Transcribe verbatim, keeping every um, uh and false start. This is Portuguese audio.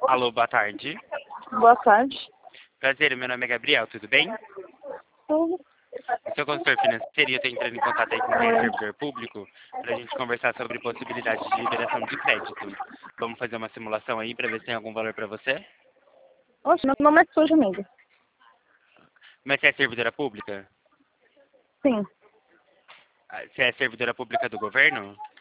Alô, boa tarde. Boa tarde. Prazer, meu nome é Gabriel, tudo bem? Tudo. Eu sou consultor financeiro e eu estou entrando em contato aí com o servidor público para a gente conversar sobre possibilidades de liberação de crédito. Vamos fazer uma simulação aí para ver se tem algum valor para você? Oxe, meu nome é sujo, amigo. Mas você é servidora pública? Sim. Ah, Você é servidora pública do governo?